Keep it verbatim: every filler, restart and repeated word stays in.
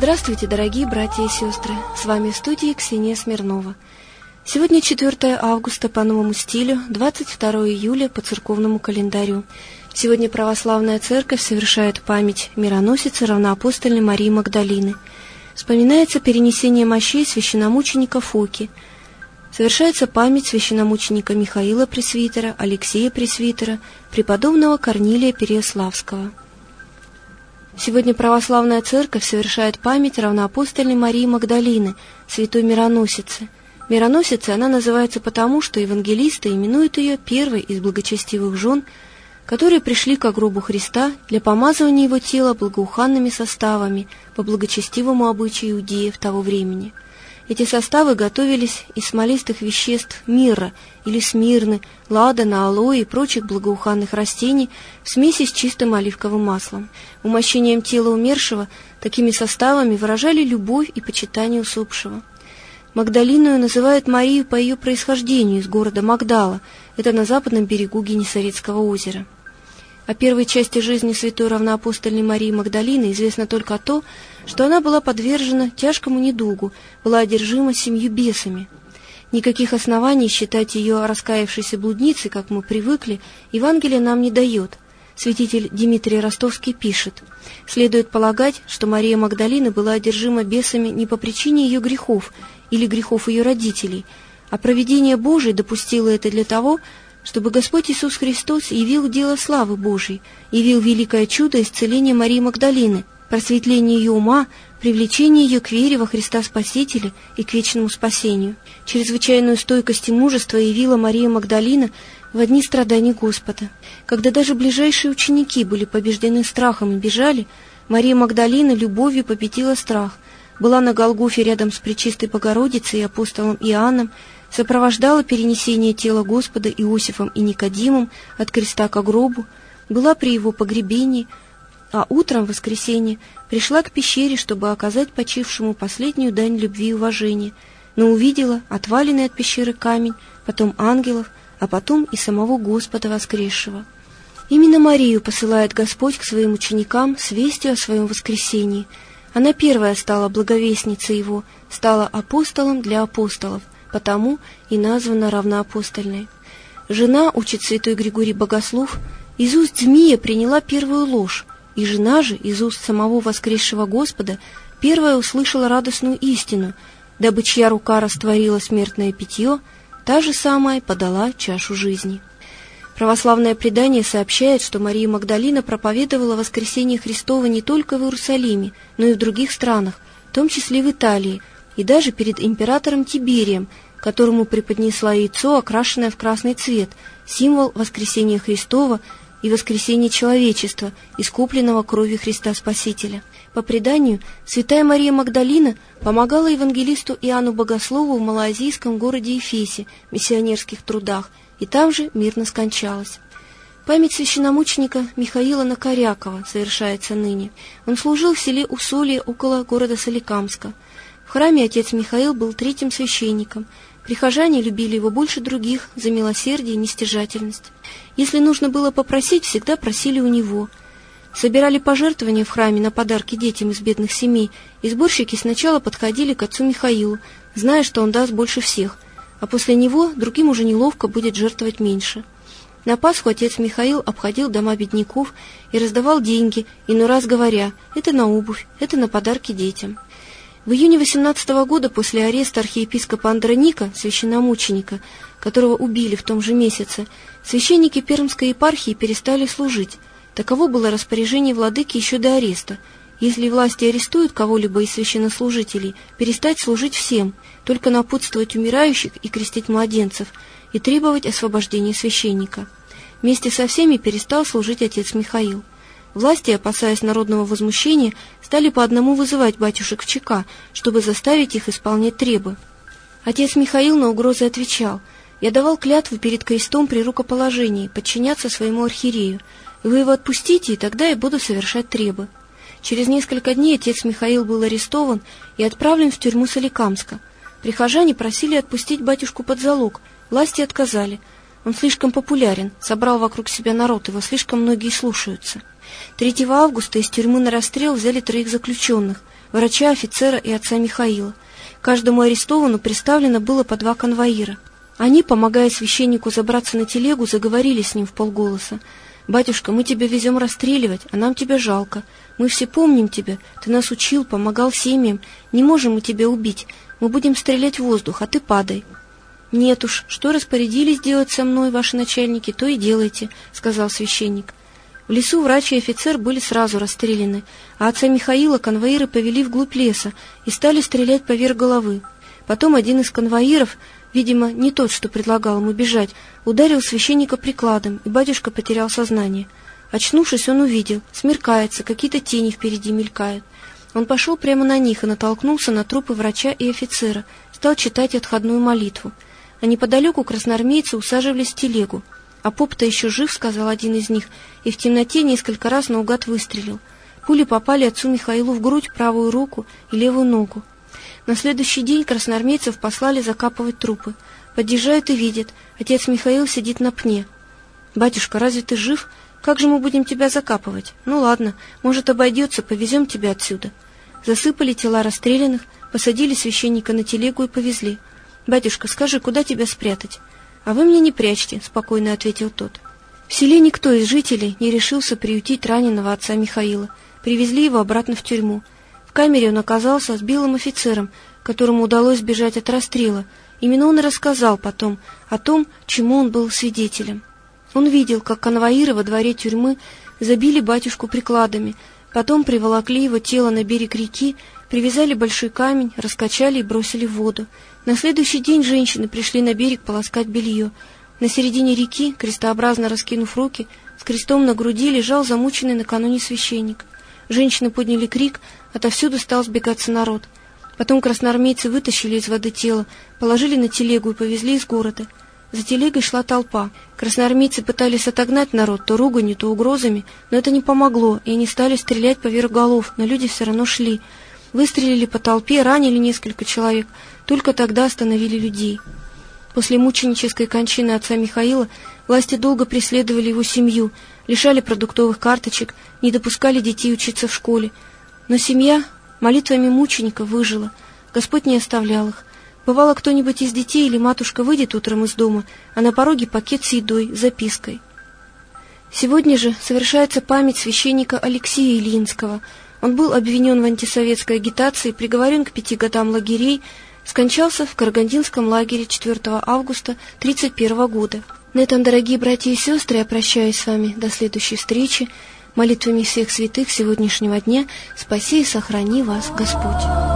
Здравствуйте, дорогие братья и сестры! С вами в студии Ксения Смирнова. Сегодня четвёртое августа по новому стилю, двадцать второе июля по церковному календарю. Сегодня православная церковь совершает память мироносицы равноапостольной Марии Магдалины. Вспоминается перенесение мощей священномученика Фоки. Совершается память священномученика Михаила Пресвитера, Алексея Пресвитера, преподобного Корнилия Переяславского. Сегодня православная церковь совершает память равноапостольной Марии Магдалины, святой мироносицы. Мироносицей она называется потому, что евангелисты именуют ее первой из благочестивых жен, которые пришли ко гробу Христа для помазывания его тела благоуханными составами по благочестивому обычаю иудеев того времени. Эти составы готовились из смолистых веществ мирра или смирны, ладана, алоэ и прочих благоуханных растений в смеси с чистым оливковым маслом. Умощением тела умершего такими составами выражали любовь и почитание усопшего. Магдалиною называют Марию по ее происхождению из города Магдала, это на западном берегу Генесарецкого озера. О первой части жизни святой равноапостольной Марии Магдалины известно только то, что она была подвержена тяжкому недугу, была одержима семью бесами. Никаких оснований считать ее раскаявшейся блудницей, как мы привыкли, Евангелие нам не дает. Святитель Дмитрий Ростовский пишет: «Следует полагать, что Мария Магдалина была одержима бесами не по причине ее грехов или грехов ее родителей, а провидение Божие допустило это для того, чтобы Господь Иисус Христос явил дело славы Божией, явил великое чудо исцеления Марии Магдалины, просветление ее ума, привлечение ее к вере во Христа Спасителя и к вечному спасению. Чрезвычайную стойкость и мужество явила Мария Магдалина в дни страданий Господа. Когда даже ближайшие ученики были побеждены страхом и бежали, Мария Магдалина любовью победила страх, была на Голгофе рядом с Пречистой Богородицей и апостолом Иоанном, сопровождала перенесение тела Господа Иосифом и Никодимом от креста к гробу, была при его погребении, а утром, в воскресенье, пришла к пещере, чтобы оказать почившему последнюю дань любви и уважения, но увидела отваленный от пещеры камень, потом ангелов, а потом и самого Господа воскресшего. Именно Марию посылает Господь к своим ученикам с вестью о своем воскресении. Она первая стала благовестницей его, стала апостолом для апостолов, потому и названа равноапостольной. Жена, учит святой Григорий Богослов, из уст змея приняла первую ложь, и жена же из уст самого воскресшего Господа первая услышала радостную истину, дабы чья рука растворила смертное питье, та же самая подала чашу жизни. Православное предание сообщает, что Мария Магдалина проповедовала воскресение Христово не только в Иерусалиме, но и в других странах, в том числе в Италии, и даже перед императором Тиберием, которому преподнесла яйцо, окрашенное в красный цвет, символ воскресения Христова и воскресения человечества, искупленного кровью Христа Спасителя. По преданию, святая Мария Магдалина помогала евангелисту Иоанну Богослову в малоазийском городе Эфесе в миссионерских трудах, и там же мирно скончалась. Память священномученика Михаила Накорякова совершается ныне. Он служил в селе Усолье около города Соликамска. В храме отец Михаил был третьим священником. Прихожане любили его больше других за милосердие и нестяжательность. Если нужно было попросить, всегда просили у него. Собирали пожертвования в храме на подарки детям из бедных семей, и сборщики сначала подходили к отцу Михаилу, зная, что он даст больше всех, а после него другим уже неловко будет жертвовать меньше. На Пасху отец Михаил обходил дома бедняков и раздавал деньги, иной раз говоря: «Это на обувь, это на подарки детям». В июне восемнадцатого года, после ареста архиепископа Андроника, священномученика, которого убили в том же месяце, священники Пермской епархии перестали служить. Таково было распоряжение владыки еще до ареста. Если власти арестуют кого-либо из священнослужителей, перестать служить всем, только напутствовать умирающих и крестить младенцев, и требовать освобождения священника. Вместе со всеми перестал служить отец Михаил. Власти, опасаясь народного возмущения, стали по одному вызывать батюшек в ЧК, чтобы заставить их исполнять требы. Отец Михаил на угрозы отвечал: «Я давал клятву перед крестом при рукоположении подчиняться своему архиерею. Вы его отпустите, и тогда я буду совершать требы». Через несколько дней отец Михаил был арестован и отправлен в тюрьму Соликамска. Прихожане просили отпустить батюшку под залог, власти отказали. Он слишком популярен, собрал вокруг себя народ, его слишком многие слушаются. третьего августа из тюрьмы на расстрел взяли троих заключенных. врача, офицера и отца Михаила. Каждому арестованному представлено было по два конвоира. Они, помогая священнику забраться на телегу, заговорили с ним вполголоса. «Батюшка, мы тебя везем расстреливать, а нам тебя жалко. Мы все помним тебя, ты нас учил, помогал семьям. Не можем мы тебя убить, мы будем стрелять в воздух, а ты падай». «Нет уж, что распорядились делать со мной ваши начальники, то и делайте», — сказал священник. В лесу врач и офицер были сразу расстреляны, а отца Михаила конвоиры повели вглубь леса и стали стрелять поверх головы. Потом один из конвоиров, видимо, не тот, что предлагал ему бежать, ударил священника прикладом, и батюшка потерял сознание. Очнувшись, он увидел, смеркается, какие-то тени впереди мелькают. Он пошел прямо на них и натолкнулся на трупы врача и офицера, стал читать отходную молитву. А неподалеку красноармейцы усаживались в телегу. «А поп-то еще жив», — сказал один из них, и в темноте несколько раз наугад выстрелил. Пули попали отцу Михаилу в грудь, правую руку и левую ногу. На следующий день красноармейцев послали закапывать трупы. Подъезжают и видят, отец Михаил сидит на пне. «Батюшка, разве ты жив? Как же мы будем тебя закапывать? Ну ладно, может, обойдется, повезем тебя отсюда». Засыпали тела расстрелянных, посадили священника на телегу и повезли. «Батюшка, скажи, куда тебя спрятать?» «А вы мне не прячьте», — спокойно ответил тот. В селе никто из жителей не решился приютить раненого отца Михаила. Привезли его обратно в тюрьму. В камере он оказался с белым офицером, которому удалось сбежать от расстрела. Именно он и рассказал потом о том, чему он был свидетелем. Он видел, как конвоиры во дворе тюрьмы забили батюшку прикладами, потом приволокли его тело на берег реки, привязали большой камень, раскачали и бросили в воду. На следующий день женщины пришли на берег полоскать белье. На середине реки, крестообразно раскинув руки, с крестом на груди лежал замученный накануне священник. Женщины подняли крик, отовсюду стал сбегаться народ. Потом красноармейцы вытащили из воды тело, положили на телегу и повезли из города. За телегой шла толпа. Красноармейцы пытались отогнать народ то руганью, то угрозами, но это не помогло, и они стали стрелять поверх голов, но люди все равно шли. Выстрелили по толпе, ранили несколько человек, только тогда остановили людей. После мученической кончины отца Михаила власти долго преследовали его семью, лишали продуктовых карточек, не допускали детей учиться в школе. Но семья молитвами мученика выжила, Господь не оставлял их. Бывало, кто-нибудь из детей или матушка выйдет утром из дома, а на пороге пакет с едой, с запиской. Сегодня же совершается память священника Алексея Ильинского. Он был обвинен в антисоветской агитации, приговорен к пяти годам лагерей, скончался в Карагандинском лагере четвёртого августа тысяча девятьсот тридцать первого года. На этом, дорогие братья и сестры, я прощаюсь с вами до следующей встречи. Молитвами всех святых сегодняшнего дня спаси и сохрани вас Господь.